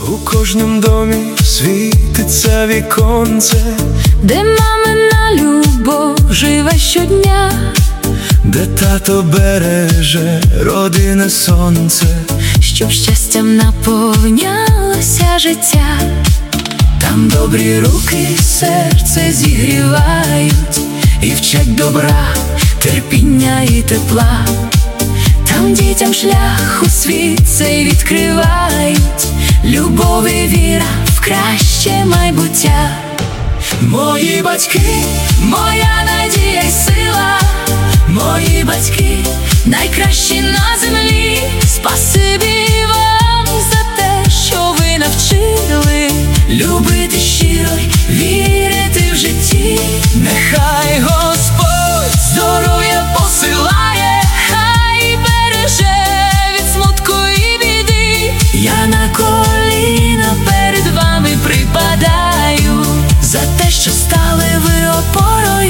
У кожному домі світиться віконце, де мамина любов живе щодня, де тато береже родине сонце, щоб щастям наповнялося життя. Там добрі руки серце зігрівають і вчать добра, терпіння і тепла. Там дітям шлях у світ цей відкривають, любов і віра в краще майбуття. Мої батьки, моя надія й сила, мої батьки, найкращі на землі. Спасибі вам за те, що ви навчили любити щиро й вірити в житті. Нехай Господь здоров'я посилає, хай береже від смутку і біди. Я на коліна перед вами припадаю за те, що стали ви опорою